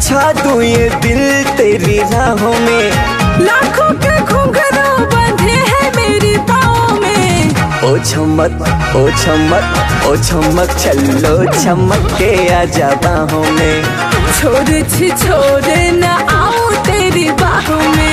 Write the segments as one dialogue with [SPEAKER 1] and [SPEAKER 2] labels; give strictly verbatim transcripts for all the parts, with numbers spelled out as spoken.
[SPEAKER 1] बिछा दूं ये दिल तेरी राहों में,
[SPEAKER 2] लाखों के घुंघरू बंधे हैं मेरी पाँव में।
[SPEAKER 1] ओ चमक ओ चमक ओ चमक चलो चमक के आजा बाहों में।
[SPEAKER 2] छोड़ छी छोड़ न आऊं तेरी बाहों में।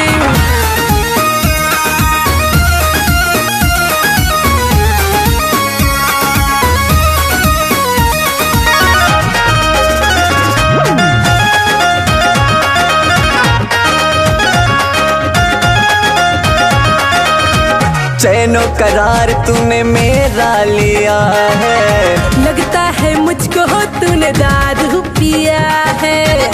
[SPEAKER 1] चैनो करार तूने मेरा लिया है,
[SPEAKER 2] लगता है मुझको तूने दारू पिया है।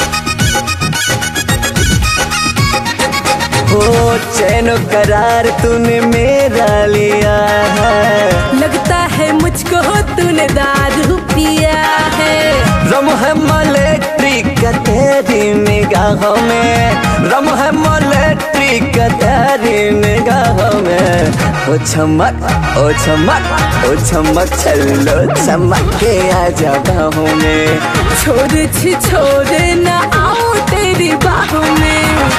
[SPEAKER 1] हो चैनो करार तूने मेरा लिया है,
[SPEAKER 2] लगता है मुझको तूने दारू पिया है।
[SPEAKER 1] रम है मलेट्री का तेरी निगाहों में, रम है मलेट्री का तेरी निगाहों में। ओ चमक ओ चमक ओ चमक चलो चमक के आजा बाहों में।
[SPEAKER 2] छोड़ छी छोड़ न आऊं तेरी बाहों में।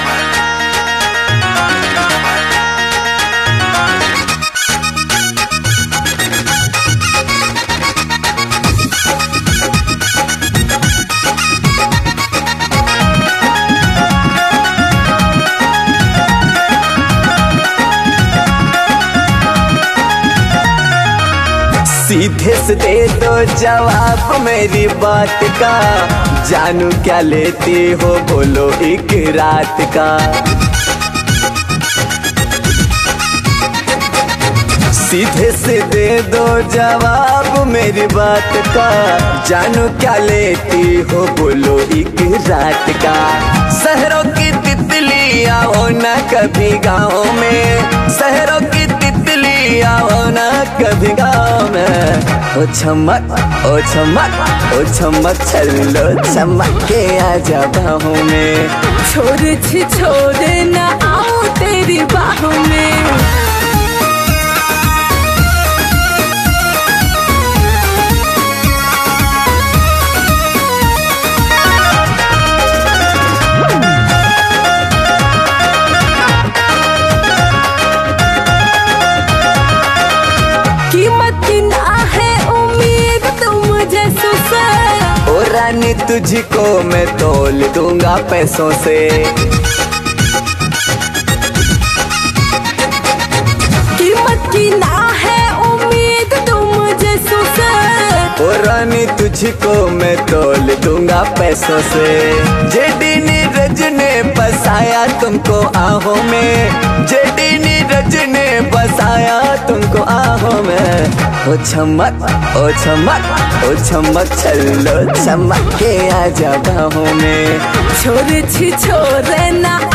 [SPEAKER 1] सीधे से दे दो जवाब मेरी बात का, जानू क्या लेती हो बोलो एक रात का। सीधे से दे दो जवाब मेरी बात का, जानू क्या लेती हो बोलो एक रात का। शहरों की तितली आओ ना कभी गाँव में, शहरों की तितली आओ ना कभी गाँव में। ओ चमक ओ चमक ओ चमक चलो चमक के आजा बाहों में।
[SPEAKER 2] छोड़ छी छोड़ न आऊं तेरी बाहों में। कीमत की ना है उम्मीद तुम जैसों से,
[SPEAKER 1] ओ रानी तुझको मैं तोल दूंगा पैसों से।
[SPEAKER 2] कीमत की ना है उम्मीद तुम जैसों से,
[SPEAKER 1] ओ रानी तुझको मैं तोल दूंगा पैसों से। जेडी नीरज ने बसाया तुमको आहों में, जेडी नीरज ने बसाया तुमको आहों में। ओ चमक ओ चमक ओ चमक चलो चमक के आजा बाहों में।
[SPEAKER 2] छोड़ छी छोड़ न